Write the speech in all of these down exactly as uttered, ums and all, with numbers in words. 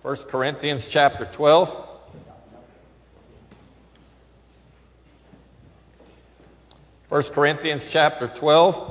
First Corinthians chapter twelve. First Corinthians chapter twelve.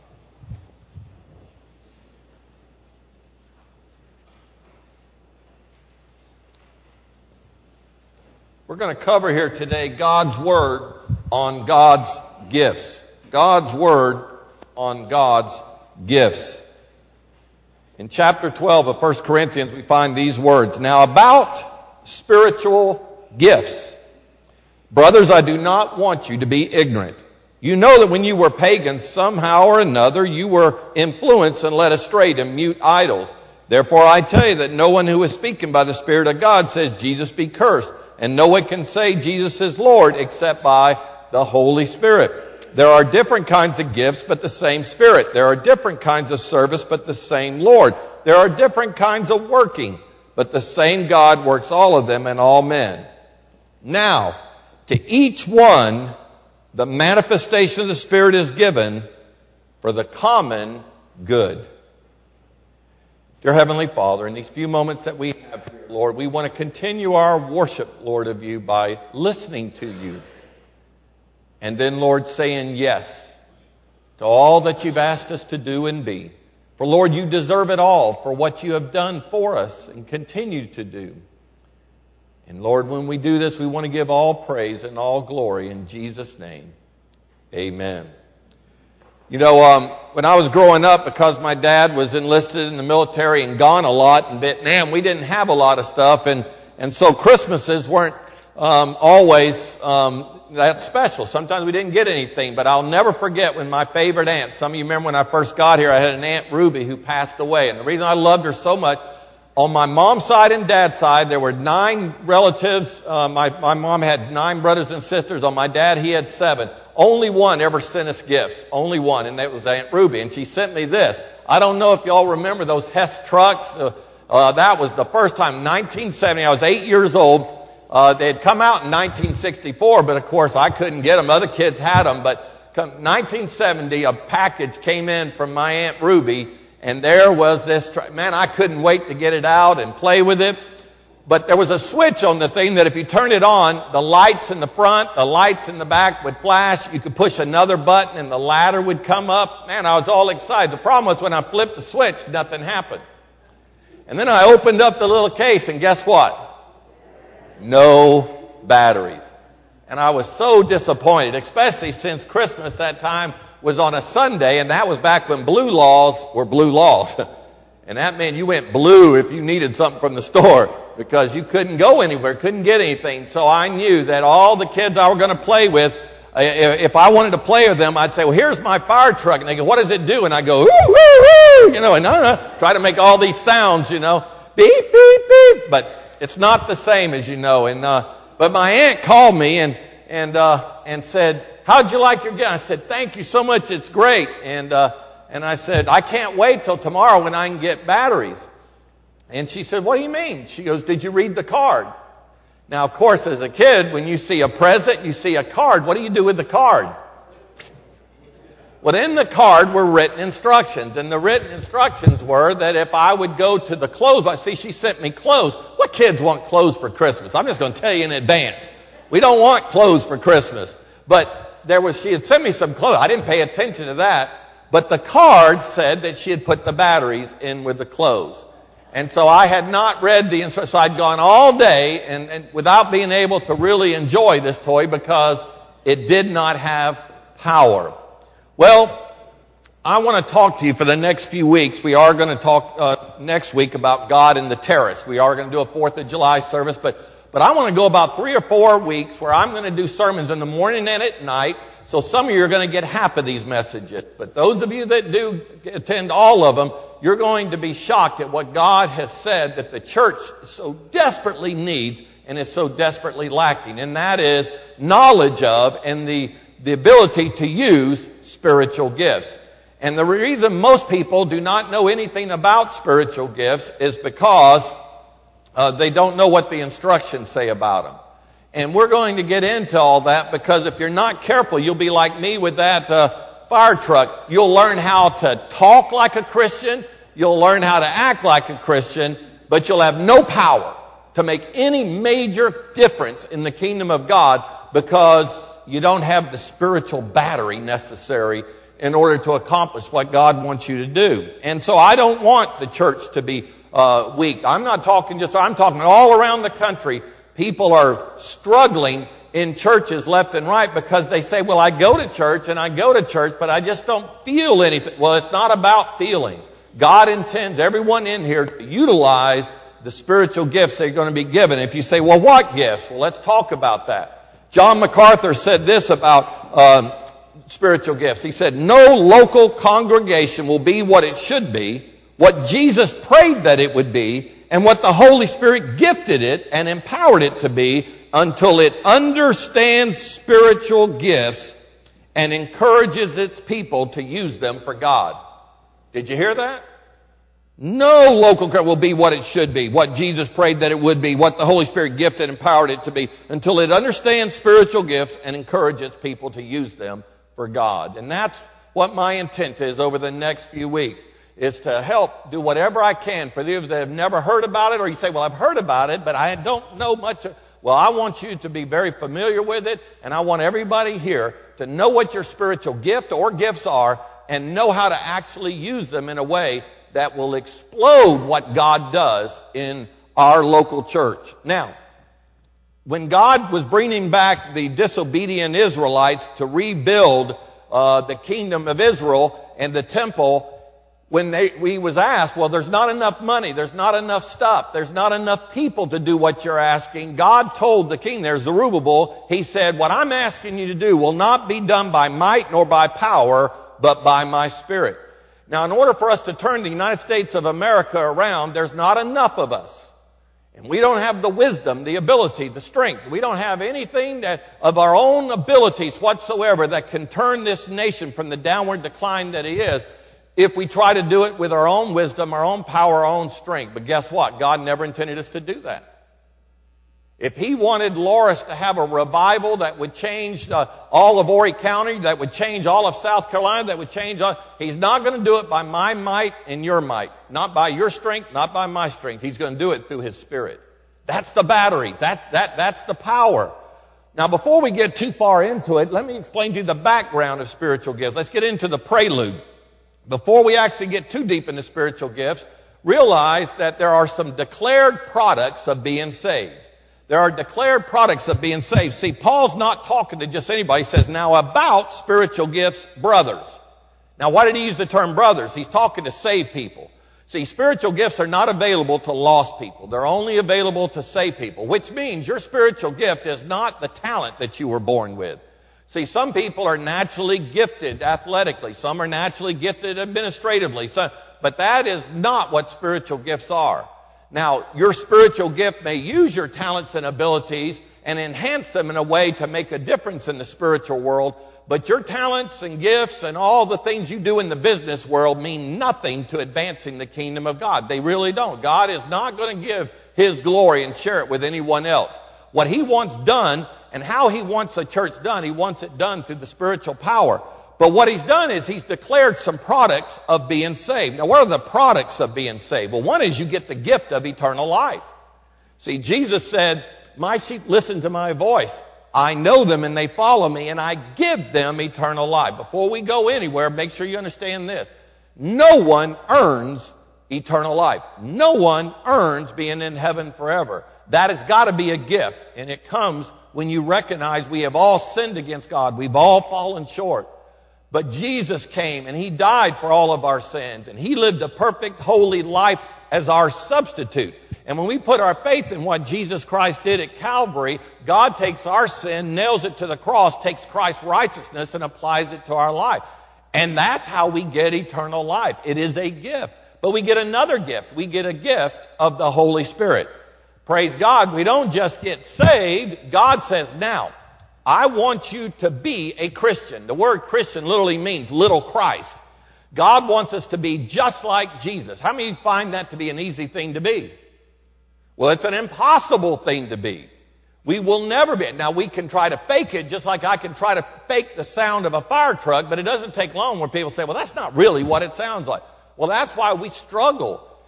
We're going to cover here today God's Word on God's gifts. God's Word on God's gifts. In chapter twelve of First Corinthians, we find these words. Now about spiritual gifts. Brothers, I do not want you to be ignorant. You know that when you were pagans, somehow or another, you were influenced and led astray to mute idols. Therefore I tell you that no one who is speaking by the Spirit of God says Jesus be cursed. And no one can say Jesus is Lord except by the Holy Spirit. There are different kinds of gifts, but the same Spirit. There are different kinds of service, but the same Lord. There are different kinds of working, but the same God works all of them in all men. Now, to each one, the manifestation of the Spirit is given for the common good. Dear Heavenly Father, in these few moments that we have here, Lord, we want to continue our worship, Lord, of you by listening to you. And then, Lord, saying yes to all that you've asked us to do and be. For, Lord, you deserve it all for what you have done for us and continue to do. And, Lord, when we do this, we want to give all praise and all glory in Jesus' name. Amen. You know, um, when I was growing up, because my dad was enlisted in the military and gone a lot in Vietnam, we didn't have a lot of stuff, and, and so Christmases weren't um, always um, that special. Sometimes we didn't get anything, but I'll never forget when my favorite aunt, some of you remember when I first got here, I had an Aunt Ruby who passed away, and the reason I loved her so much, on my mom's side and dad's side, there were nine relatives. Uh, my, my mom had nine brothers and sisters. On my dad, he had seven. Only one ever sent us gifts. Only one, and that was Aunt Ruby. And she sent me this. I don't know if y'all remember those Hess trucks. Uh, uh, that was the first time, nineteen seventy. I was eight years old. Uh, they had come out in nineteen sixty-four, but of course I couldn't get them. Other kids had them. But come nineteen seventy, a package came in from my Aunt Ruby. And there was this, man, I couldn't wait to get it out and play with it. But there was a switch on the thing that if you turn it on, the lights in the front, the lights in the back would flash. You could push another button and the ladder would come up. Man, I was all excited. The problem was when I flipped the switch, nothing happened. And then I opened up the little case and guess what? No batteries. And I was so disappointed, especially since Christmas that time was on a Sunday, and that was back when blue laws were blue laws. And that meant you went blue if you needed something from the store because you couldn't go anywhere, couldn't get anything. So I knew that all the kids I were going to play with, if I wanted to play with them, I'd say, well, here's my fire truck. And they go, what does it do? And I go, woo, woo, woo, you know, and uh, try to make all these sounds, you know, beep, beep, beep. But it's not the same, as you know. And uh, but my aunt called me and and uh, and said, how'd you like your gift? I said, thank you so much. It's great. And, uh, and I said, I can't wait till tomorrow when I can get batteries. And she said, what do you mean? She goes, did you read the card? Now, of course, as a kid, when you see a present, you see a card. What do you do with the card? Well, in the card were written instructions. And the written instructions were that if I would go to the clothes box, see, she sent me clothes. What kids want clothes for Christmas? I'm just going to tell you in advance. We don't want clothes for Christmas. But there was, she had sent me some clothes. I didn't pay attention to that. But the card said that she had put the batteries in with the clothes. And so I had not read the instructions. So I'd gone all day and, and without being able to really enjoy this toy because it did not have power. Well, I want to talk to you for the next few weeks. We are going to talk uh, next week about God and the terrace. We are going to do a fourth of July service, but But I want to go about three or four weeks where I'm going to do sermons in the morning and at night. So some of you are going to get half of these messages. But those of you that do attend all of them, you're going to be shocked at what God has said that the church so desperately needs and is so desperately lacking. And that is knowledge of and the, the ability to use spiritual gifts. And the reason most people do not know anything about spiritual gifts is because Uh, they don't know what the instructions say about them. And we're going to get into all that because if you're not careful, you'll be like me with that uh, fire truck. You'll learn how to talk like a Christian. You'll learn how to act like a Christian. but you'll have no power to make any major difference in the kingdom of God because you don't have the spiritual battery necessary in order to accomplish what God wants you to do. And so I don't want the church to be uh, weak. I'm not talking just, I'm talking all around the country. People are struggling in churches left and right because they say, well, I go to church and I go to church, but I just don't feel anything. Well, it's not about feelings. God intends everyone in here to utilize the spiritual gifts they're going to be given. If you say, well, what gifts? Well, let's talk about that. John MacArthur said this about um, spiritual gifts. He said, no local congregation will be what it should be, what Jesus prayed that it would be, and what the Holy Spirit gifted it and empowered it to be until it understands spiritual gifts and encourages its people to use them for God. Did you hear that? No local church will be what it should be, what Jesus prayed that it would be, what the Holy Spirit gifted and empowered it to be, until it understands spiritual gifts and encourages people to use them for God. And that's what my intent is over the next few weeks, is to help do whatever I can for those that have never heard about it, or you say, well, I've heard about it, but I don't know much. Well, I want you to be very familiar with it, and I want everybody here to know what your spiritual gift or gifts are and know how to actually use them in a way that will explode what God does in our local church. Now, when God was bringing back the disobedient Israelites to rebuild uh, the kingdom of Israel and the temple, when they, he was asked, well, there's not enough money, there's not enough stuff, there's not enough people to do what you're asking. God told the king there, Zerubbabel, he said, what I'm asking you to do will not be done by might nor by power, but by my Spirit. Now, in order for us to turn the United States of America around, there's not enough of us. And we don't have the wisdom, the ability, the strength. We don't have anything that of our own abilities whatsoever that can turn this nation from the downward decline that it is if we try to do it with our own wisdom, our own power, our own strength. But guess what? God never intended us to do that. If He wanted Loris to have a revival that would change uh, all of Horry County, that would change all of South Carolina, that would change all, He's not going to do it by my might and your might. Not by your strength, not by my strength. He's going to do it through His Spirit. That's the battery. That, that, that's the power. Now, before we get too far into it, let me explain to you the background of spiritual gifts. Let's get into the prelude. Before we actually get too deep into spiritual gifts, realize that there are some declared products of being saved. There are declared products of being saved. See, Paul's not talking to just anybody. He says, now about spiritual gifts, brothers. Now, why did he use the term brothers? He's talking to saved people. See, spiritual gifts are not available to lost people. They're only available to saved people, which means your spiritual gift is not the talent that you were born with. See, some people are naturally gifted athletically. Some are naturally gifted administratively. So, but that is not what spiritual gifts are. Now, your spiritual gift may use your talents and abilities and enhance them in a way to make a difference in the spiritual world, but your talents and gifts and all the things you do in the business world mean nothing to advancing the kingdom of God. They really don't. God is not going to give His glory and share it with anyone else. What He wants done and how He wants the church done, He wants it done through the spiritual power. But what He's done is He's declared some products of being saved. Now, what are the products of being saved? Well, one is you get the gift of eternal life. See, Jesus said, my sheep listen to my voice. I know them and they follow me, and I give them eternal life. Before we go anywhere, make sure you understand this. No one earns eternal life. No one earns being in heaven forever. That has got to be a gift, and it comes when you recognize we have all sinned against God. We've all fallen short. But Jesus came and He died for all of our sins, and He lived a perfect, holy life as our substitute. And when we put our faith in what Jesus Christ did at Calvary, God takes our sin, nails it to the cross, takes Christ's righteousness and applies it to our life. And that's how we get eternal life. It is a gift. But we get another gift. We get a gift of the Holy Spirit. Praise God, we don't just get saved. God says, now, I want you to be a Christian. The word Christian literally means little Christ. God wants us to be just like Jesus. How many find that to be an easy thing to be? Well, it's an impossible thing to be. We will never be. Now, we can try to fake it just like I can try to fake the sound of a fire truck, but it doesn't take long where people say, well, that's not really what it sounds like. Well, that's why we struggle.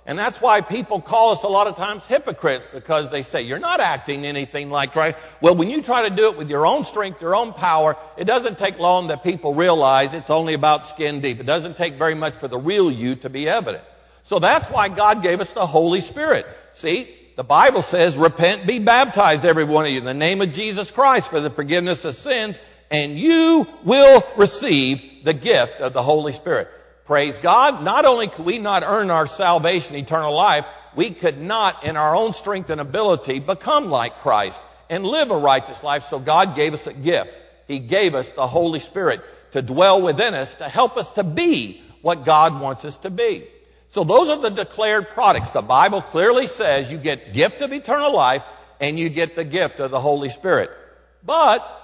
And that's why people call us a lot of times hypocrites, because they say, you're not acting anything like Christ. Well, when you try to do it with your own strength, your own power, it doesn't take long that people realize it's only about skin deep. It doesn't take very much for the real you to be evident. So that's why God gave us the Holy Spirit. See, the Bible says, repent, be baptized, every one of you, in the name of Jesus Christ for the forgiveness of sins, and you will receive the gift of the Holy Spirit. Praise God. Not only could we not earn our salvation, eternal life, we could not, in our own strength and ability, become like Christ and live a righteous life. So God gave us a gift. He gave us the Holy Spirit to dwell within us, to help us to be what God wants us to be. So those are the declared products. The Bible clearly says you get gift of eternal life and you get the gift of the Holy Spirit. But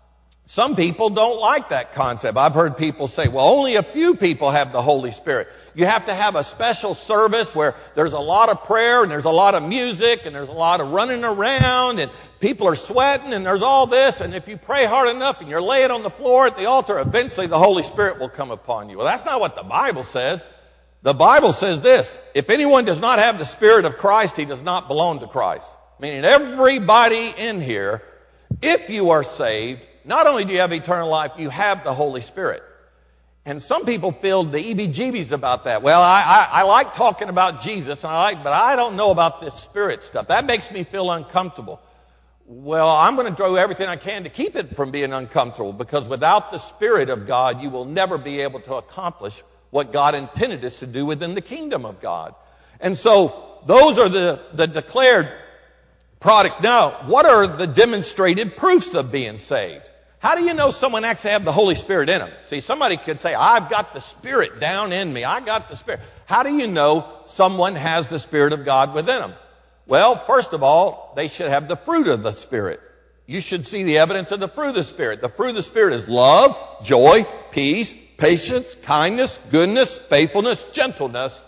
some people don't like that concept. I've heard people say, well, only a few people have the Holy Spirit. You have to have a special service where there's a lot of prayer and there's a lot of music and there's a lot of running around and people are sweating and there's all this. And if you pray hard enough and you're laying on the floor at the altar, eventually the Holy Spirit will come upon you. Well, that's not what the Bible says. The Bible says this: if anyone does not have the Spirit of Christ, he does not belong to Christ. Meaning everybody in here, if you are saved, not only do you have eternal life, you have the Holy Spirit. And some people feel the E B G Bs about that. Well, I, I, I like talking about Jesus, and I like, but I don't know about this Spirit stuff. That makes me feel uncomfortable. Well, I'm going to do everything I can to keep it from being uncomfortable, because without the Spirit of God, you will never be able to accomplish what God intended us to do within the kingdom of God. And so those are the, the declared products. Now, what are the demonstrated proofs of being saved? How do you know someone actually have the Holy Spirit in them? See, somebody could say, I've got the Spirit down in me. I got the Spirit. How do you know someone has the Spirit of God within them? Well, first of all, they should have the fruit of the Spirit. You should see the evidence of the fruit of the Spirit. The fruit of the Spirit is love, joy, peace, patience, kindness, goodness, faithfulness, gentleness,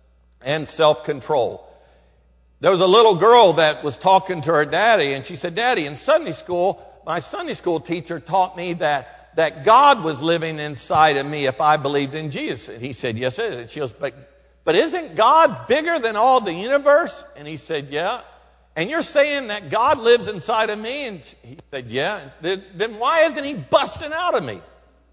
and self-control. There was a little girl that was talking to her daddy, and she said, Daddy, in Sunday school, my Sunday school teacher taught me that, that God was living inside of me if I believed in Jesus. And he said, yes, it is. And she goes, but, but isn't God bigger than all the universe? And he said, yeah. And you're saying that God lives inside of me? And he said, yeah. Then why isn't he busting out of me?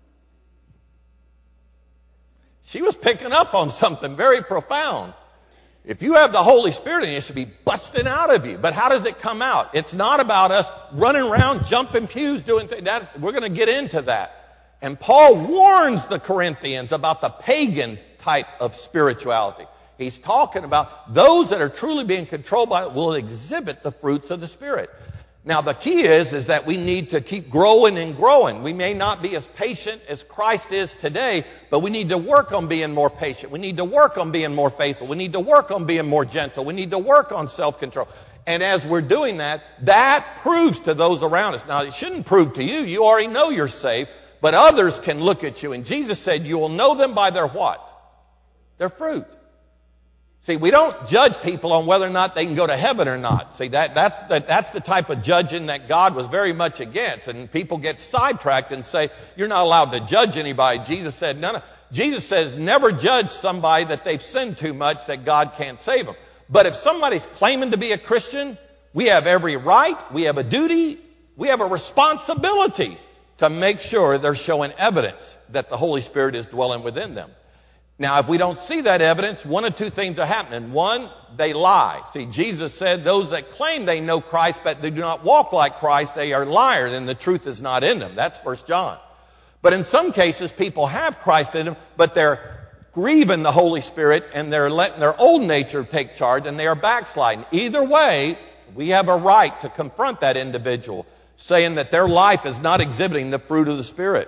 She was picking up on something very profound. If you have the Holy Spirit in you, it should be busting out of you. But how does it come out? It's not about us running around, jumping pews, doing things. That, we're going to get into that. And Paul warns the Corinthians about the pagan type of spirituality. He's talking about those that are truly being controlled by it will exhibit the fruits of the Spirit. Now, the key is, is that we need to keep growing and growing. We may not be as patient as Christ is today, but we need to work on being more patient. We need to work on being more faithful. We need to work on being more gentle. We need to work on self-control. And as we're doing that, that proves to those around us. Now, it shouldn't prove to you. You already know you're saved, but others can look at you. And Jesus said, you will know them by their what? Their fruit. See, we don't judge people on whether or not they can go to heaven or not. See, that, that's, the, that's the type of judging that God was very much against. And people get sidetracked and say, you're not allowed to judge anybody. Jesus said, no, no. Jesus says, never judge somebody that they've sinned too much that God can't save them. But if somebody's claiming to be a Christian, we have every right, we have a duty, we have a responsibility to make sure they're showing evidence that the Holy Spirit is dwelling within them. Now, if we don't see that evidence, one of two things are happening. One, they lie. See, Jesus said those that claim they know Christ but they do not walk like Christ, they are liars and the truth is not in them. That's First John. But in some cases, people have Christ in them, but they're grieving the Holy Spirit and they're letting their old nature take charge and they are backsliding. Either way, we have a right to confront that individual, saying that their life is not exhibiting the fruit of the Spirit.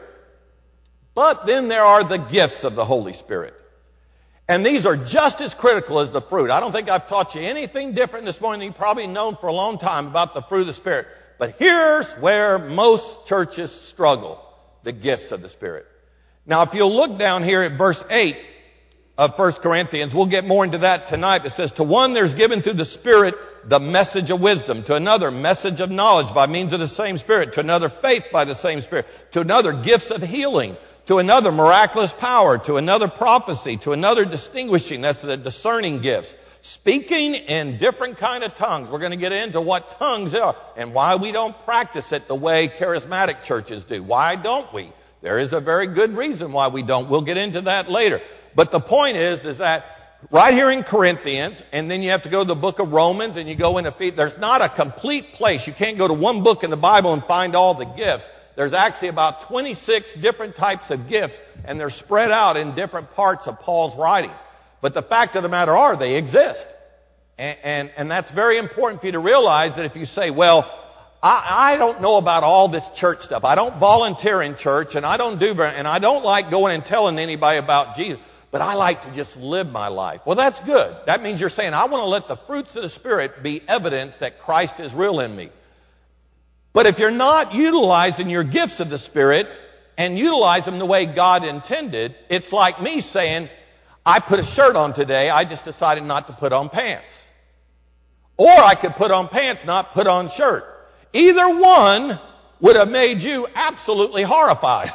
But then there are the gifts of the Holy Spirit. And these are just as critical as the fruit. I don't think I've taught you anything different this morning than you've probably known for a long time about the fruit of the Spirit. But here's where most churches struggle, the gifts of the Spirit. Now, if you'll look down here at verse eight of First Corinthians, we'll get more into that tonight. It says, to one there's given through the Spirit the message of wisdom, to another message of knowledge by means of the same Spirit, to another faith by the same Spirit, to another gifts of healing, to another miraculous power, to another prophecy, to another distinguishing, that's the discerning gifts, Speaking in different kind of tongues. We're going to get into what tongues are and why we don't practice it the way charismatic churches do. Why don't we? There is a very good reason why we don't. We'll get into that later. But the point is, is that right here in Corinthians, and then you have to go to the book of Romans, and you go into Ephesians. There's not a complete place. You can't go to one book in the Bible and find all the gifts. There's actually about twenty-six different types of gifts, and they're spread out in different parts of Paul's writings. But the fact of the matter are, they exist. And, and, and that's very important for you to realize that if you say, well, I, I don't know about all this church stuff. I don't volunteer in church, and I don't do, and I don't like going and telling anybody about Jesus, but I like to just live my life. Well, that's good. That means you're saying, I want to let the fruits of the Spirit be evidence that Christ is real in me. But if you're not utilizing your gifts of the Spirit and utilize them the way God intended, it's like me saying, I put a shirt on today, I just decided not to put on pants. Or I could put on pants, not put on shirt. Either one would have made you absolutely horrified.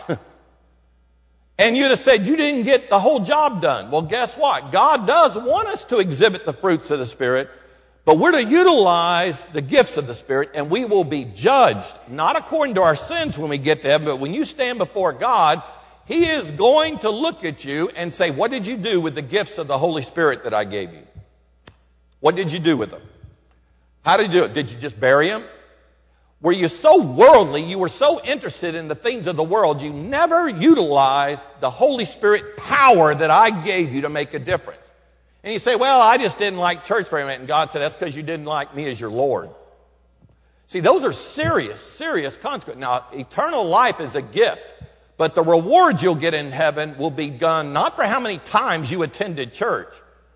And you'd have said, you didn't get the whole job done. Well, guess what? God does want us to exhibit the fruits of the Spirit, but we're to utilize the gifts of the Spirit, and we will be judged, not according to our sins when we get to heaven, but when you stand before God, He is going to look at you and say, what did you do with the gifts of the Holy Spirit that I gave you? What did you do with them? How did you do it? Did you just bury them? Were you so worldly, you were so interested in the things of the world, you never utilized the Holy Spirit power that I gave you to make a difference? And you say, well, I just didn't like church very much. And God said, that's because you didn't like me as your Lord. See, those are serious, serious consequences. Now, eternal life is a gift. But the rewards you'll get in heaven will be done not for how many times you attended church,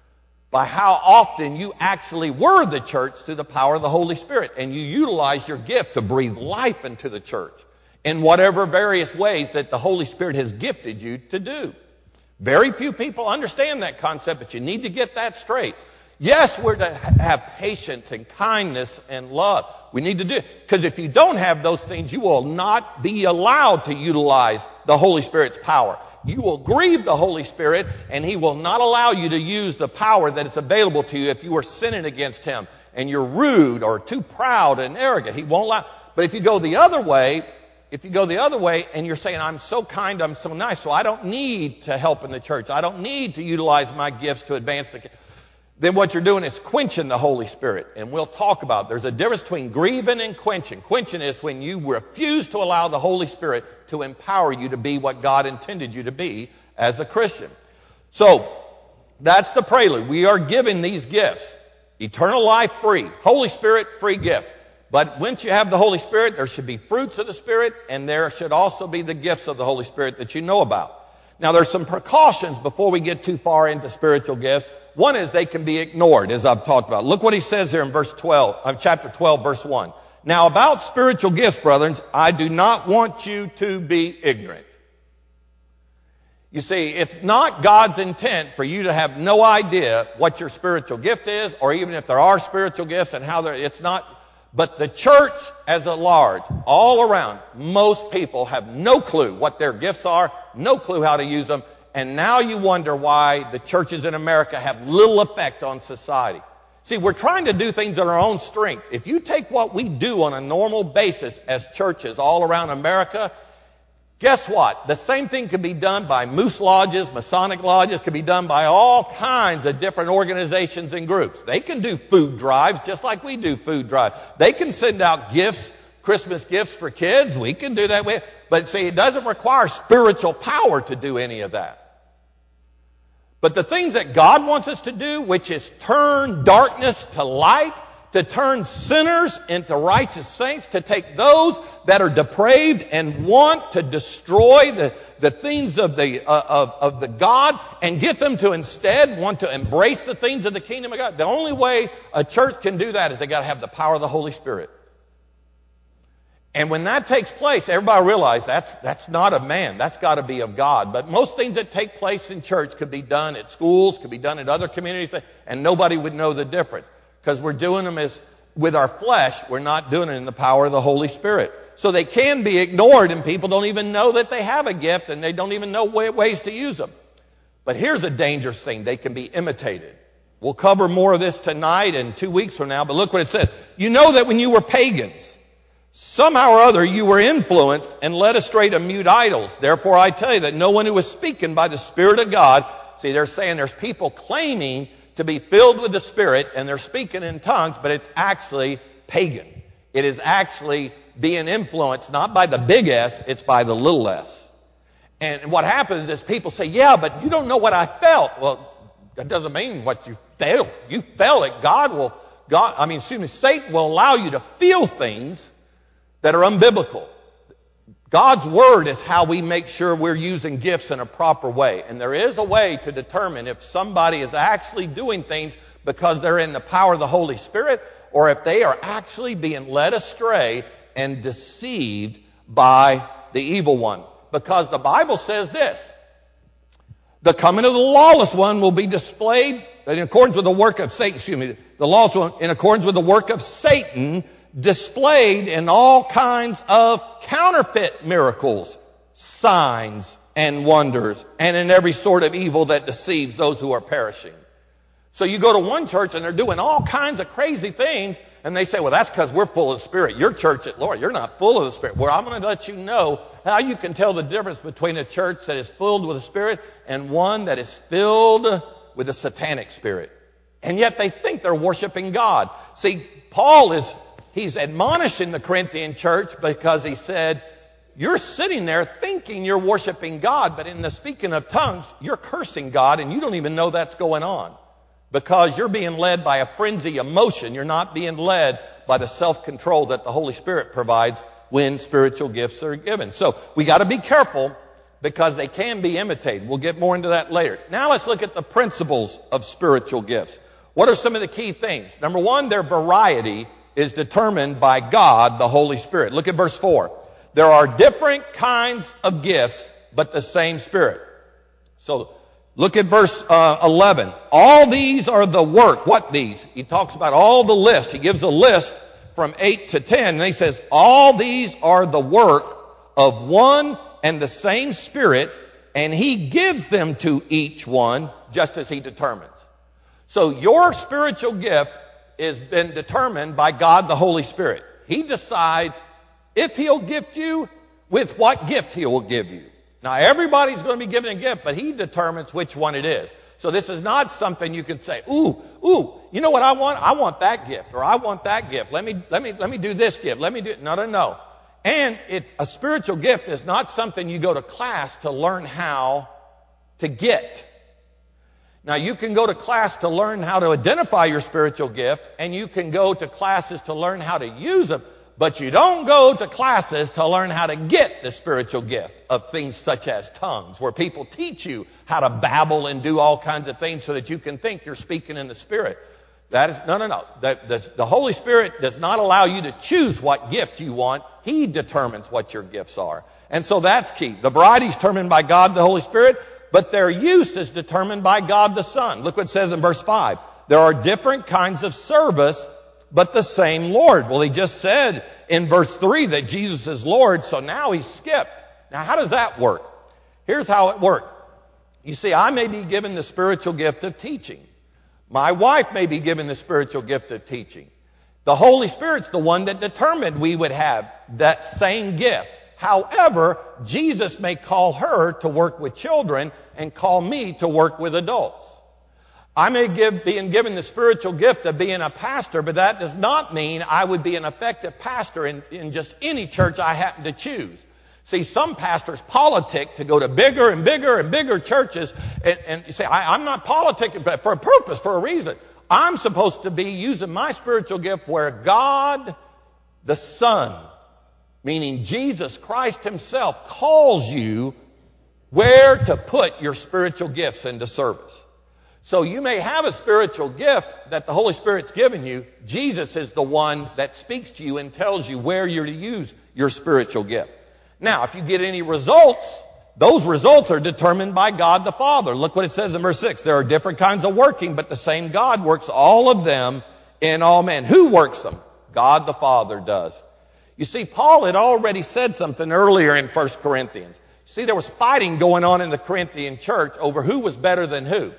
by how often you actually were the church through the power of the Holy Spirit. And you utilize your gift to breathe life into the church in whatever various ways that the Holy Spirit has gifted you to do. Very few people understand that concept, but you need to get that straight. Yes, we're to have patience and kindness and love. We need to do it. Because if you don't have those things, you will not be allowed to utilize the Holy Spirit's power. You will grieve the Holy Spirit, and He will not allow you to use the power that is available to you if you are sinning against Him and you're rude or too proud and arrogant. He won't allow. But if you go the other way, if you go the other way and you're saying, I'm so kind, I'm so nice, so I don't need to help in the church, I don't need to utilize my gifts to advance the kingdom, then what you're doing is quenching the Holy Spirit. And we'll talk about it. There's a difference between grieving and quenching. Quenching is when you refuse to allow the Holy Spirit to empower you to be what God intended you to be as a Christian. So, that's the prelude. We are given these gifts. Eternal life free. Holy Spirit free gift. But once you have the Holy Spirit, there should be fruits of the Spirit, and there should also be the gifts of the Holy Spirit that you know about. Now, there's some precautions before we get too far into spiritual gifts. One is they can be ignored, as I've talked about. Look what he says here in verse twelve, uh, chapter twelve, verse one. Now, about spiritual gifts, brethren, I do not want you to be ignorant. You see, it's not God's intent for you to have no idea what your spiritual gift is, or even if there are spiritual gifts and how they're, it's not. But the church as a large, all around, most people have no clue what their gifts are, no clue how to use them. And now you wonder why the churches in America have little effect on society. See, we're trying to do things on our own strength. If you take what we do on a normal basis as churches all around America, guess what? The same thing can be done by Moose Lodges, Masonic Lodges, can be done by all kinds of different organizations and groups. They can do food drives just like we do food drives. They can send out gifts, Christmas gifts for kids. We can do that. But see, it doesn't require spiritual power to do any of that. But the things that God wants us to do, which is turn darkness to light, to turn sinners into righteous saints, to take those that are depraved and want to destroy the, the things of the, uh, of, of the God and get them to instead want to embrace the things of the kingdom of God. The only way a church can do that is they got to have the power of the Holy Spirit. And when that takes place, everybody realizes that's, that's not of man. That's got to be of God. But most things that take place in church could be done at schools, could be done at other communities, and nobody would know the difference. Because we're doing them as with our flesh, we're not doing it in the power of the Holy Spirit. So they can be ignored, and people don't even know that they have a gift, and they don't even know ways to use them. But here's a dangerous thing. They can be imitated. We'll cover more of this tonight and two weeks from now, but look what it says. You know that when you were pagans, somehow or other you were influenced and led astray to mute idols. Therefore I tell you that no one who is speaking by the Spirit of God, see, they're saying there's people claiming to be filled with the Spirit and they're speaking in tongues, but it's actually pagan. It is actually being influenced not by the big S, it's by the little s. And what happens is people say, yeah, but you don't know what I felt. Well, that doesn't mean what you felt. You felt it. God will, God, I mean, excuse me, Satan will allow you to feel things that are unbiblical. God's Word is how we make sure we're using gifts in a proper way. And there is a way to determine if somebody is actually doing things because they're in the power of the Holy Spirit, or if they are actually being led astray and deceived by the evil one. Because the Bible says this, the coming of the lawless one will be displayed in accordance with the work of Satan, excuse me, the lawless one in accordance with the work of Satan, displayed in all kinds of counterfeit miracles, signs, and wonders, and in every sort of evil that deceives those who are perishing. So you go to one church and they're doing all kinds of crazy things, and they say, well, that's because we're full of the Spirit. Your church at Lord, you're not full of the Spirit. Well, I'm going to let you know how you can tell the difference between a church that is filled with the Spirit and one that is filled with a satanic spirit. And yet they think they're worshiping God. See, Paul is, he's admonishing the Corinthian church because he said, you're sitting there thinking you're worshiping God, but in the speaking of tongues, you're cursing God and you don't even know that's going on. Because you're being led by a frenzy emotion. You're not being led by the self-control that the Holy Spirit provides when spiritual gifts are given. So we got to be careful because they can be imitated. We'll get more into that later. Now let's look at the principles of spiritual gifts. What are some of the key things? Number one, their variety is determined by God, the Holy Spirit. Look at verse four. There are different kinds of gifts, but the same Spirit. So look at verse uh, eleven. All these are the work. What these? He talks about all the list. He gives a list from eight to ten. And he says, all these are the work of one and the same Spirit, and He gives them to each one just as He determines. So your spiritual gift has been determined by God the Holy Spirit. He decides if He'll gift you, with what gift He will give you. Now, everybody's going to be given a gift, but He determines which one it is. So this is not something you can say, ooh, ooh, you know what I want? I want that gift, or I want that gift. Let me, let me, let me do this gift. Let me do it. No, no, no. And it, a spiritual gift is not something you go to class to learn how to get. Now, you can go to class to learn how to identify your spiritual gift, and you can go to classes to learn how to use them. But you don't go to classes to learn how to get the spiritual gift of things such as tongues, where people teach you how to babble and do all kinds of things so that you can think you're speaking in the Spirit. That is, no, no, no. The, the, the Holy Spirit does not allow you to choose what gift you want. He determines what your gifts are. And so that's key. The variety is determined by God, the Holy Spirit, but their use is determined by God, the Son. Look what it says in verse five. There are different kinds of service, but the same Lord. Well, he just said in verse three that Jesus is Lord, so now he skipped. Now, how does that work? Here's how it worked. You see, I may be given the spiritual gift of teaching. My wife may be given the spiritual gift of teaching. The Holy Spirit's the one that determined we would have that same gift. However, Jesus may call her to work with children and call me to work with adults. I may give, being given the spiritual gift of being a pastor, but that does not mean I would be an effective pastor in, in just any church I happen to choose. See, some pastors politic to go to bigger and bigger and bigger churches, and, and you say, I, I'm not politicking, but for a purpose, for a reason. I'm supposed to be using my spiritual gift where God, the Son, meaning Jesus Christ Himself, calls you where to put your spiritual gifts into service. So you may have a spiritual gift that the Holy Spirit's given you. Jesus is the one that speaks to you and tells you where you're to use your spiritual gift. Now, if you get any results, those results are determined by God the Father. Look what it says in verse six. There are different kinds of working, but the same God works all of them in all men. Who works them? God the Father does. You see, Paul had already said something earlier in First Corinthians. See, there was fighting going on in the Corinthian church over who was better than who.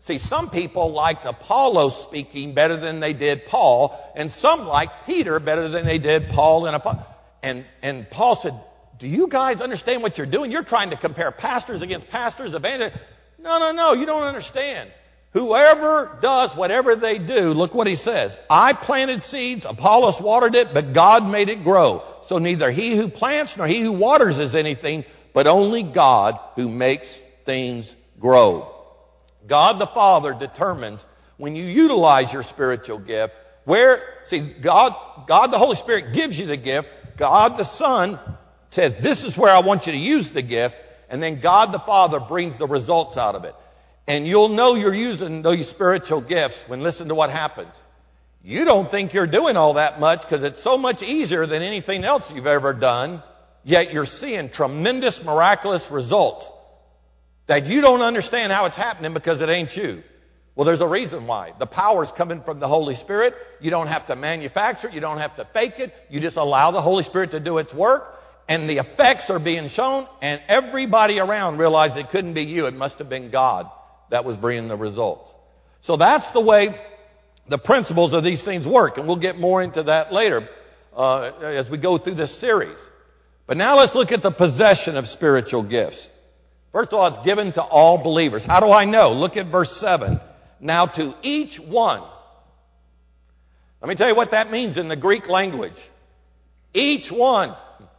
See, some people liked Apollos speaking better than they did Paul, and some liked Peter better than they did Paul and Apollos. And, and Paul said, do you guys understand what you're doing? You're trying to compare pastors against pastors, evangelists. No, no, no, you don't understand. Whoever does whatever they do, look what he says. I planted seeds, Apollos watered it, but God made it grow. So neither he who plants nor he who waters is anything, but only God who makes things grow. God the Father determines when you utilize your spiritual gift, where, see, God, God the Holy Spirit gives you the gift. God the Son says, this is where I want you to use the gift. And then God the Father brings the results out of it. And you'll know you're using those spiritual gifts when listen to what happens. You don't think you're doing all that much because it's so much easier than anything else you've ever done. Yet you're seeing tremendous, miraculous results that you don't understand how it's happening because it ain't you. Well, there's a reason why. The power's coming from the Holy Spirit. You don't have to manufacture it. You don't have to fake it. You just allow the Holy Spirit to do its work. And the effects are being shown. And everybody around realized it couldn't be you. It must have been God that was bringing the results. So that's the way the principles of these things work. And we'll get more into that later uh, as we go through this series. But now let's look at the possession of spiritual gifts. First of all, it's given to all believers. How do I know? Look at verse seven. Now to each one. Let me tell you what that means in the Greek language. Each one.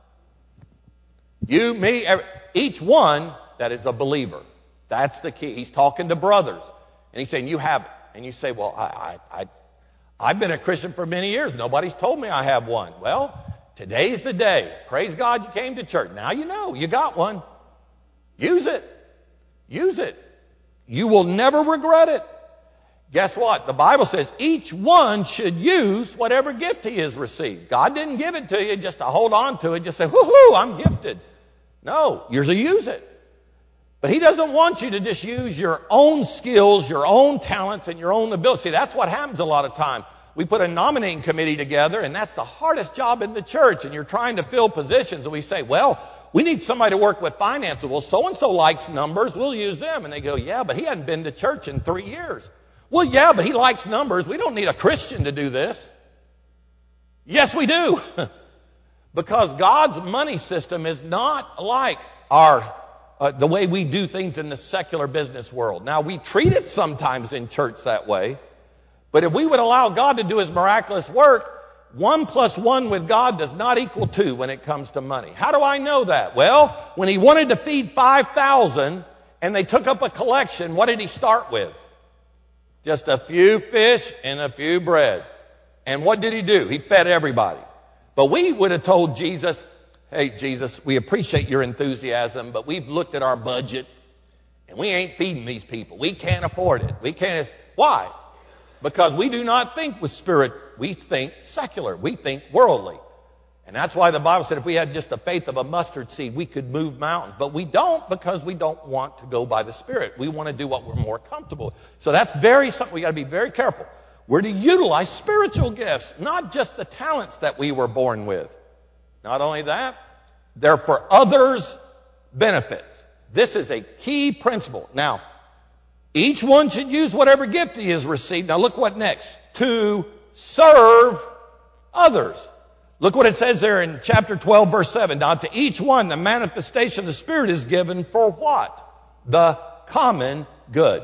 You, me, every, each one that is a believer. That's the key. He's talking to brothers. And he's saying, you have it. And you say, well, I, I, I, I've been a Christian for many years. Nobody's told me I have one. Well, today's the day. Praise God you came to church. Now you know. You got one. Use it. Use it. You will never regret it. Guess what? The Bible says each one should use whatever gift he has received. God didn't give it to you just to hold on to it. Just say, whoo-hoo, I'm gifted. No, you're to use it. But he doesn't want you to just use your own skills, your own talents, and your own ability. See, that's what happens a lot of time. We put a nominating committee together, and that's the hardest job in the church. And you're trying to fill positions, and we say, well, we need somebody to work with finances. Well, so-and-so likes numbers. We'll use them. And they go, yeah, but he hadn't been to church in three years. Well, yeah, but he likes numbers. We don't need a Christian to do this. Yes, we do. Because God's money system is not like our uh, the way we do things in the secular business world. Now, we treat it sometimes in church that way. But if we would allow God to do his miraculous work, one plus one with God does not equal two when it comes to money. How do I know that? Well, when he wanted to feed five thousand and they took up a collection, what did he start with? Just a few fish and a few bread. And what did he do? He fed everybody. But we would have told Jesus, hey, Jesus, we appreciate your enthusiasm, but we've looked at our budget and we ain't feeding these people. We can't afford it. We can't. Why? Because we do not think with spirit. We think secular. We think worldly. And that's why the Bible said if we had just the faith of a mustard seed, we could move mountains. But we don't because we don't want to go by the Spirit. We want to do what we're more comfortable with. So that's very something. We got to be very careful. We're to utilize spiritual gifts, not just the talents that we were born with. Not only that, they're for others' benefits. This is a key principle. Now, each one should use whatever gift he has received. Now look what next. To serve others. Look what it says there in chapter twelve, verse seven. Now to each one, the manifestation of the Spirit is given for what? The common good.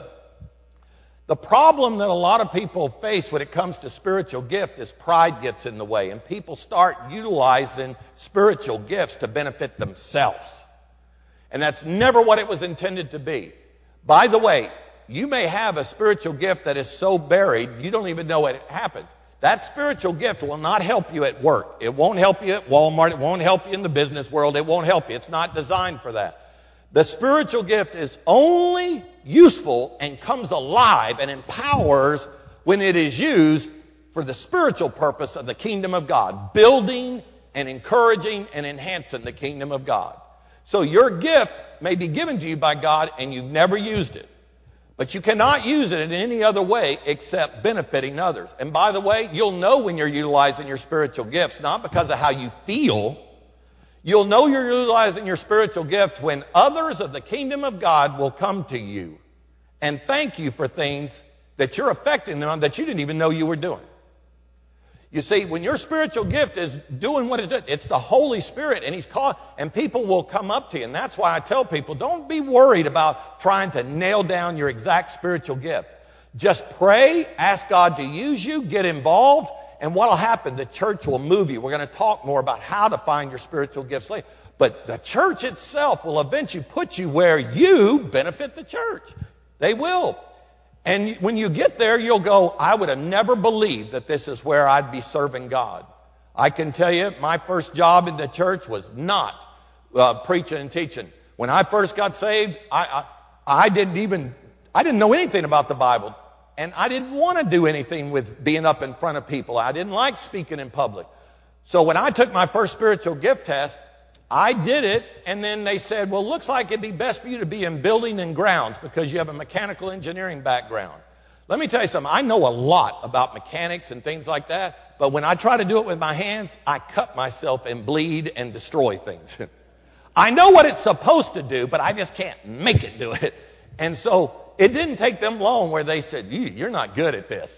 The problem that a lot of people face when it comes to spiritual gift is pride gets in the way, and people start utilizing spiritual gifts to benefit themselves. And that's never what it was intended to be. By the way, you may have a spiritual gift that is so buried, you don't even know what happens. That spiritual gift will not help you at work. It won't help you at Walmart. It won't help you in the business world. It won't help you. It's not designed for that. The spiritual gift is only useful and comes alive and empowers when it is used for the spiritual purpose of the kingdom of God, building and encouraging and enhancing the kingdom of God. So your gift may be given to you by God and you've never used it. But you cannot use it in any other way except benefiting others. And by the way, you'll know when you're utilizing your spiritual gifts, not because of how you feel. You'll know you're utilizing your spiritual gift when others of the kingdom of God will come to you and thank you for things that you're affecting them on that you didn't even know you were doing. You see, when your spiritual gift is doing what it's doing, it's the Holy Spirit, and He's called, and people will come up to you. And that's why I tell people, don't be worried about trying to nail down your exact spiritual gift. Just pray, ask God to use you, get involved, and what will happen? The church will move you. We're going to talk more about how to find your spiritual gifts later. But the church itself will eventually put you where you benefit the church. They will. And when you get there, you'll go, I would have never believed that this is where I'd be serving God. I can tell you, my first job in the church was not uh, preaching and teaching. When I first got saved, I, I, I didn't even, I didn't know anything about the Bible. And I didn't want to do anything with being up in front of people. I didn't like speaking in public. So when I took my first spiritual gift test, I did it, and then they said, well, looks like it'd be best for you to be in building and grounds because you have a mechanical engineering background. Let me tell you something. I know a lot about mechanics and things like that, but when I try to do it with my hands, I cut myself and bleed and destroy things. I know what it's supposed to do, but I just can't make it do it. And so it didn't take them long where they said, you're not good at this.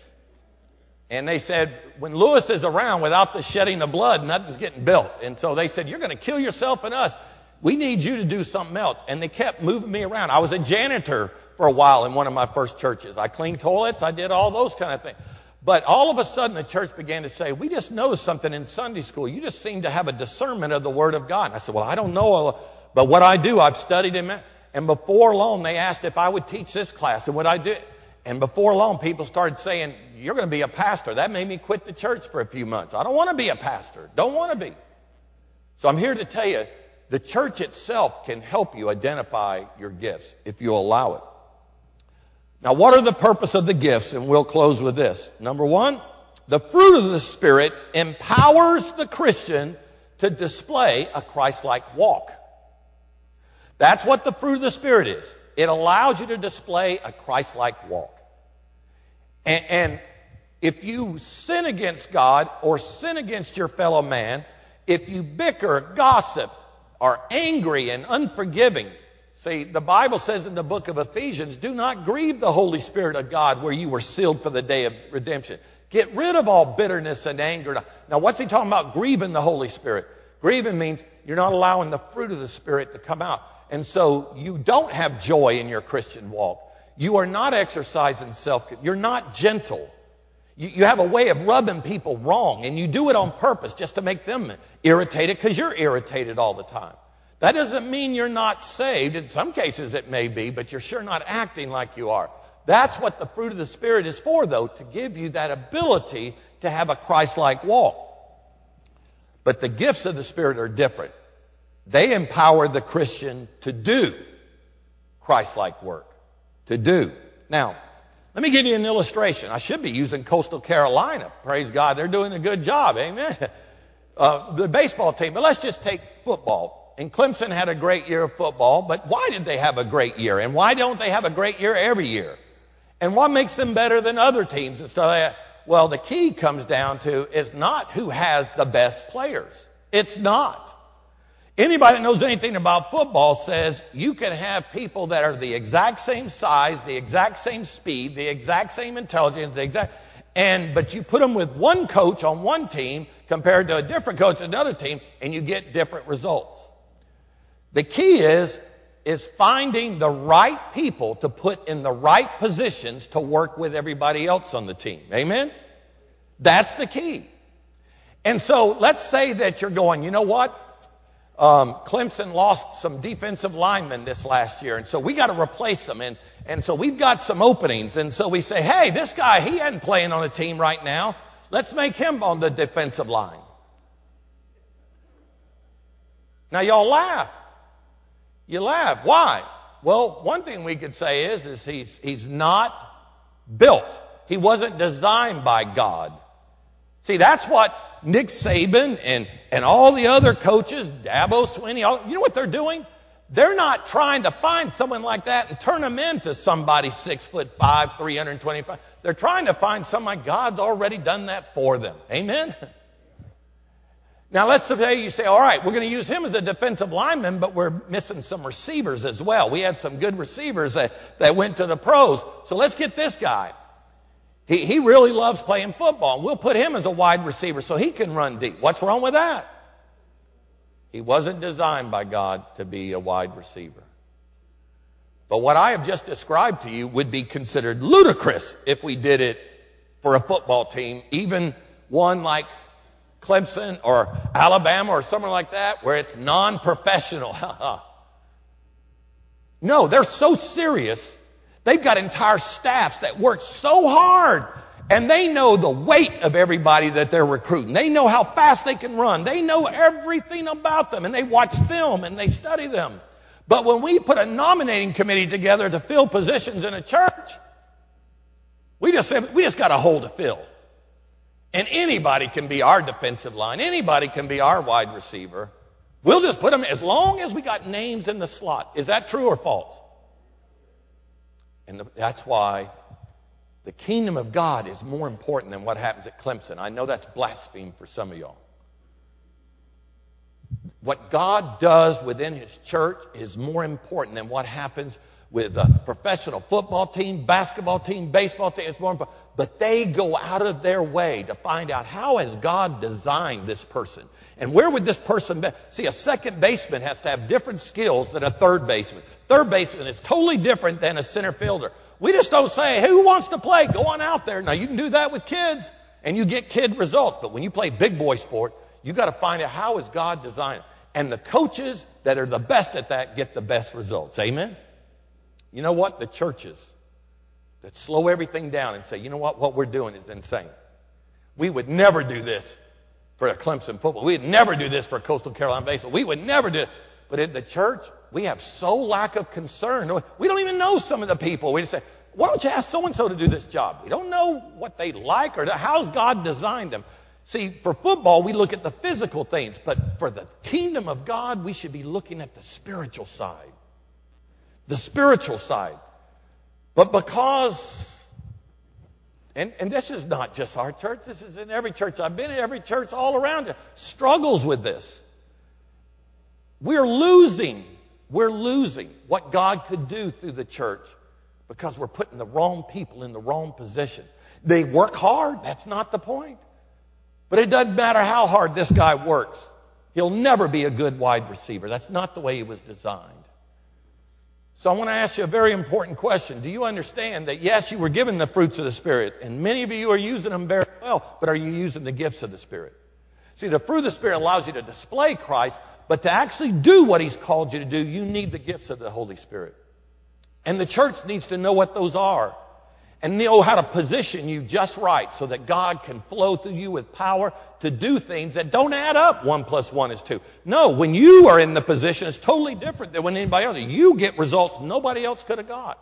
And they said, when Lewis is around without the shedding of blood, nothing's getting built. And so they said, you're going to kill yourself and us. We need you to do something else. And they kept moving me around. I was a janitor for a while in one of my first churches. I cleaned toilets. I did all those kind of things. But all of a sudden, the church began to say, we just know something in Sunday school. You just seem to have a discernment of the Word of God. And I said, well, I don't know. But what I do, I've studied Him. And before long, they asked if I would teach this class. And what I do. And before long, people started saying, you're going to be a pastor. That made me quit the church for a few months. I don't want to be a pastor. Don't want to be. So I'm here to tell you, the church itself can help you identify your gifts if you allow it. Now, what are the purpose of the gifts? And we'll close with this. Number one, the fruit of the Spirit empowers the Christian to display a Christ-like walk. That's what the fruit of the Spirit is. It allows you to display a Christ-like walk. And, and if you sin against God or sin against your fellow man, if you bicker, gossip, are angry and unforgiving. See, the Bible says in the book of Ephesians, do not grieve the Holy Spirit of God where you were sealed for the day of redemption. Get rid of all bitterness and anger. Now, what's he talking about grieving the Holy Spirit? Grieving means you're not allowing the fruit of the Spirit to come out. And so you don't have joy in your Christian walk. You are not exercising self. You're not gentle. You, you have a way of rubbing people wrong, and you do it on purpose just to make them irritated because you're irritated all the time. That doesn't mean you're not saved. In some cases it may be, but you're sure not acting like you are. That's what the fruit of the Spirit is for, though, to give you that ability to have a Christ-like walk. But the gifts of the Spirit are different. They empower the Christian to do Christ-like work. To do. Now, let me give you an illustration. I should be using Coastal Carolina. Praise God, they're doing a good job. Amen. Uh, the baseball team. But let's just take football. And Clemson had a great year of football. But why did they have a great year? And why don't they have a great year every year? And what makes them better than other teams and stuff like that? Well, the key comes down to is not who has the best players. It's not. Anybody that knows anything about football says you can have people that are the exact same size, the exact same speed, the exact same intelligence, the exact, and but you put them with one coach on one team compared to a different coach on another team, and you get different results. The key is is finding the right people to put in the right positions to work with everybody else on the team. Amen? That's the key. And so let's say that you're going, you know what? Um, Clemson lost some defensive linemen this last year, and so we got to replace them. And, and so we've got some openings. And so we say, hey, this guy, he isn't playing on a team right now. Let's make him on the defensive line. Now, y'all laugh. You laugh. Why? Well, one thing we could say is, is he's, he's not built. He wasn't designed by God. See, that's what Nick Saban and, and all the other coaches, Dabo Swinney, all, you know what they're doing? They're not trying to find someone like that and turn them into somebody six foot five, three hundred twenty-five. They're trying to find somebody, God's already done that for them. Amen? Now let's say you say, all right, we're going to use him as a defensive lineman, but we're missing some receivers as well. We had some good receivers that, that went to the pros. So let's get this guy. He, he really loves playing football. We'll put him as a wide receiver so he can run deep. What's wrong with that? He wasn't designed by God to be a wide receiver. But what I have just described to you would be considered ludicrous if we did it for a football team, even one like Clemson or Alabama or somewhere like that, where it's non-professional. No, they're so serious. They've got entire staffs that work so hard, and they know the weight of everybody that they're recruiting. They know how fast they can run. They know everything about them, and they watch film and they study them. But when we put a nominating committee together to fill positions in a church, we just said, we just got a hole to fill. And anybody can be our defensive line. Anybody can be our wide receiver. We'll just put them as long as we got names in the slot. Is that true or false? And the, that's why the kingdom of God is more important than what happens at Clemson. I know that's blasphemy for some of y'all. What God does within his church is more important than what happens with a professional football team, basketball team, baseball team. It's more important. But they go out of their way to find out, how has God designed this person? And where would this person be? See, a second baseman has to have different skills than a third baseman. Third baseman is totally different than a center fielder. We just don't say, hey, who wants to play? Go on out there. Now, you can do that with kids, and you get kid results. But when you play big boy sport, you got to find out, how is God designed it? And the coaches that are the best at that get the best results. Amen? You know what? The churches that slow everything down and say, you know what? What we're doing is insane. We would never do this for a Clemson football. We'd never do this for a Coastal Carolina baseball. We would never do it. But in the church, we have so lack of concern. We don't even know some of the people. We just say, why don't you ask so-and-so to do this job? We don't know what they like or how's God designed them. See, for football, we look at the physical things. But for the kingdom of God, we should be looking at the spiritual side. The spiritual side. But because, and, and this is not just our church, this is in every church I've been in, every church all around it struggles with this. We're losing, we're losing what God could do through the church because we're putting the wrong people in the wrong positions. They work hard, that's not the point. But it doesn't matter how hard this guy works. He'll never be a good wide receiver. That's not the way he was designed. So I want to ask you a very important question. Do you understand that, yes, you were given the fruits of the Spirit, and many of you are using them very well, but are you using the gifts of the Spirit? See, the fruit of the Spirit allows you to display Christ, but to actually do what he's called you to do, you need the gifts of the Holy Spirit. And the church needs to know what those are and know how to position you just right so that God can flow through you with power to do things that don't add up. One plus one is two. No, when you are in the position, it's totally different than when anybody else. You get results nobody else could have got.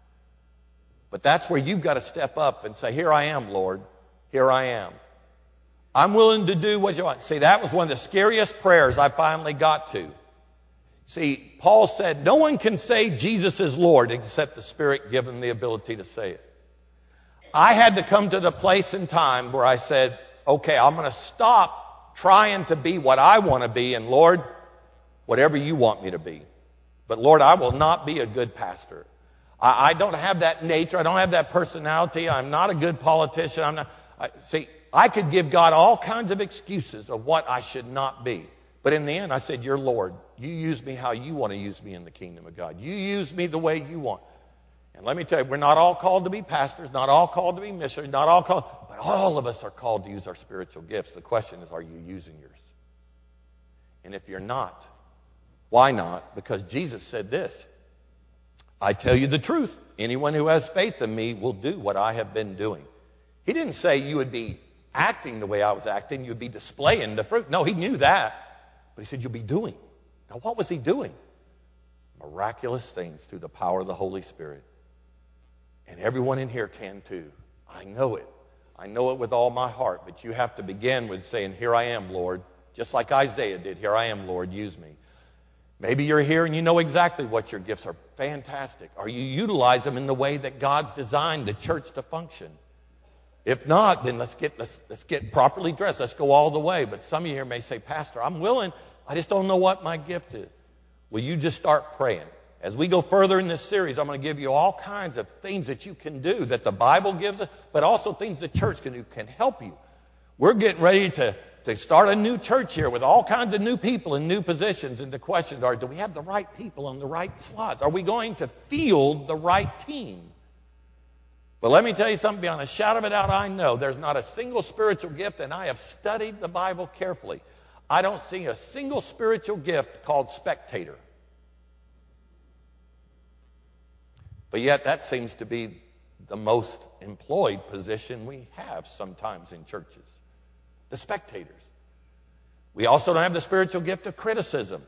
But that's where you've got to step up and say, here I am, Lord. Here I am. I'm willing to do what you want. See, that was one of the scariest prayers I finally got to. See, Paul said, no one can say Jesus is Lord except the Spirit give him the ability to say it. I had to come to the place in time where I said, okay, I'm going to stop trying to be what I want to be, and Lord, whatever you want me to be. But Lord, I will not be a good pastor. I, I don't have that nature. I don't have that personality. I'm not a good politician. I'm not. I, see, I could give God all kinds of excuses of what I should not be. But in the end, I said, you're Lord. You use me how you want to use me in the kingdom of God. You use me the way you want. And let me tell you, we're not all called to be pastors, not all called to be missionaries, not all called, but all of us are called to use our spiritual gifts. The question is, are you using yours? And if you're not, why not? Because Jesus said this, I tell you the truth. Anyone who has faith in me will do what I have been doing. He didn't say you would be acting the way I was acting. You'd be displaying the fruit. No, he knew that. But he said you'll be doing. Now, what was he doing? Miraculous things through the power of the Holy Spirit. And everyone in here can too. I know it. I know it with all my heart. But you have to begin with saying, here I am, Lord. Just like Isaiah did. Here I am, Lord. Use me. Maybe you're here and you know exactly what your gifts are. Fantastic. Or you utilize them in the way that God's designed the church to function. If not, then let's get let's let's get properly dressed. Let's go all the way. But some of you here may say, Pastor, I'm willing. I just don't know what my gift is. Well, you just start praying. As we go further in this series, I'm going to give you all kinds of things that you can do that the Bible gives us, but also things the church can do, can help you. We're getting ready to, to start a new church here with all kinds of new people in new positions. And the questions are, do we have the right people on the right slots? Are we going to field the right team? But let me tell you something, beyond a shadow of a doubt, I know there's not a single spiritual gift, and I have studied the Bible carefully. I don't see a single spiritual gift called spectator. But yet that seems to be the most employed position we have sometimes in churches. The spectators. We also don't have the spiritual gift of criticism.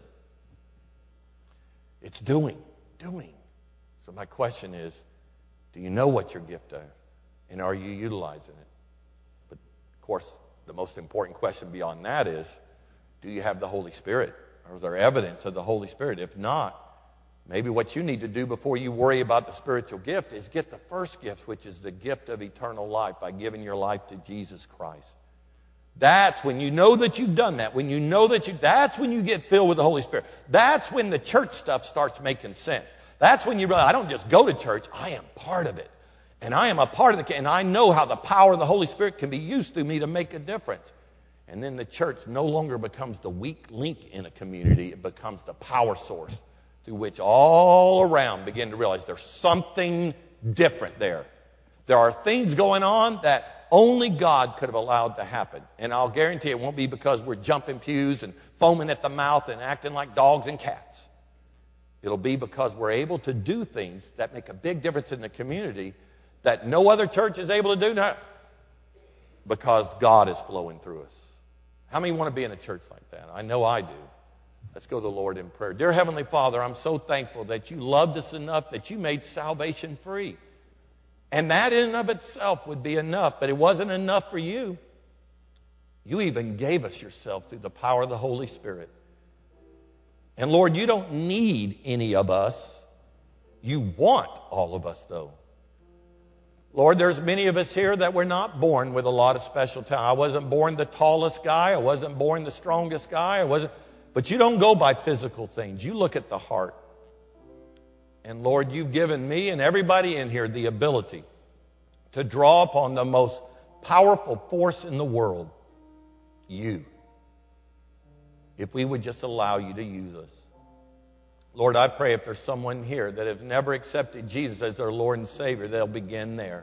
It's doing, doing. So my question is, do you know what your gift is? And are you utilizing it? But of course, the most important question beyond that is, do you have the Holy Spirit? Or is there evidence of the Holy Spirit? If not, maybe what you need to do before you worry about the spiritual gift is get the first gift, which is the gift of eternal life by giving your life to Jesus Christ. That's when you know that you've done that. When you know that you, that's when you get filled with the Holy Spirit. That's when the church stuff starts making sense. That's when you realize, I don't just go to church, I am part of it. And I am a part of the, and I know how the power of the Holy Spirit can be used through me to make a difference. And then the church no longer becomes the weak link in a community. It becomes the power source through which all around begin to realize there's something different there. There are things going on that only God could have allowed to happen. And I'll guarantee it won't be because we're jumping pews and foaming at the mouth and acting like dogs and cats. It'll be because we're able to do things that make a big difference in the community that no other church is able to do now, because God is flowing through us. How many want to be in a church like that? I know I do. Let's go to the Lord in prayer. Dear Heavenly Father, I'm so thankful that you loved us enough that you made salvation free. And that in and of itself would be enough, but it wasn't enough for you. You even gave us yourself through the power of the Holy Spirit. And Lord, you don't need any of us. You want all of us, though. Lord, there's many of us here that were not born with a lot of special talent. I wasn't born the tallest guy. I wasn't born the strongest guy. I wasn't. But you don't go by physical things. You look at the heart. And Lord, you've given me and everybody in here the ability to draw upon the most powerful force in the world, you. If we would just allow you to use us. Lord, I pray if there's someone here that has never accepted Jesus as their Lord and Savior, they'll begin there.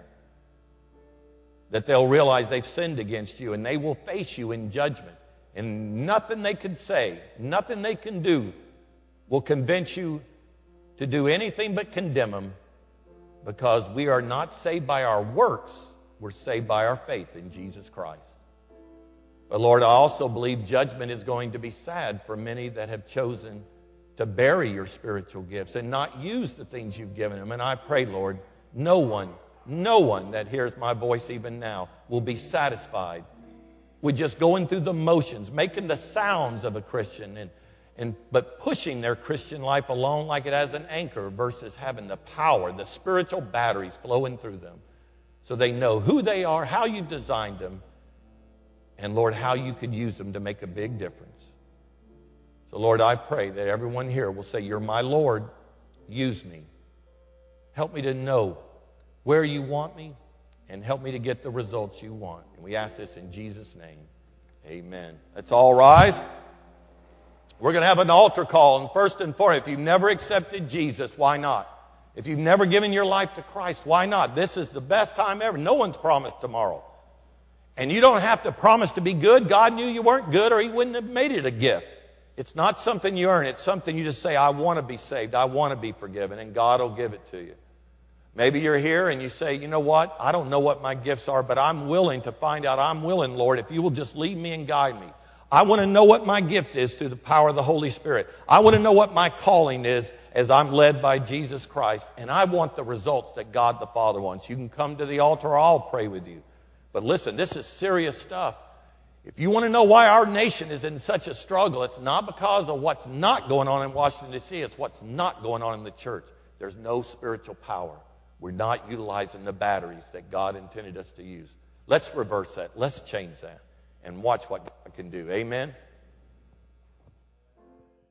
That they'll realize they've sinned against you and they will face you in judgment. And nothing they can say, nothing they can do will convince you to do anything but condemn them, because we are not saved by our works. We're saved by our faith in Jesus Christ. But Lord, I also believe judgment is going to be sad for many that have chosen to bury your spiritual gifts and not use the things you've given them. And I pray, Lord, no one, no one that hears my voice even now will be satisfied with just going through the motions, making the sounds of a Christian, and, and but pushing their Christian life along like it has an anchor versus having the power, the spiritual batteries flowing through them so they know who they are, how you designed them, and, Lord, how you could use them to make a big difference. So, Lord, I pray that everyone here will say, you're my Lord, use me. Help me to know where you want me, and help me to get the results you want. And we ask this in Jesus' name. Amen. Let's all rise. We're going to have an altar call. And first and foremost, if you've never accepted Jesus, why not? If you've never given your life to Christ, why not? This is the best time ever. No one's promised tomorrow. And you don't have to promise to be good. God knew you weren't good, or he wouldn't have made it a gift. It's not something you earn. It's something you just say, I want to be saved. I want to be forgiven. And God will give it to you. Maybe you're here and you say, you know what? I don't know what my gifts are, but I'm willing to find out. I'm willing, Lord, if you will just lead me and guide me. I want to know what my gift is through the power of the Holy Spirit. I want to know what my calling is as I'm led by Jesus Christ. And I want the results that God the Father wants. You can come to the altar or I'll pray with you. But listen, this is serious stuff. If you want to know why our nation is in such a struggle, it's not because of what's not going on in Washington, D C It's what's not going on in the church. There's no spiritual power. We're not utilizing the batteries that God intended us to use. Let's reverse that. Let's change that and watch what God can do. Amen?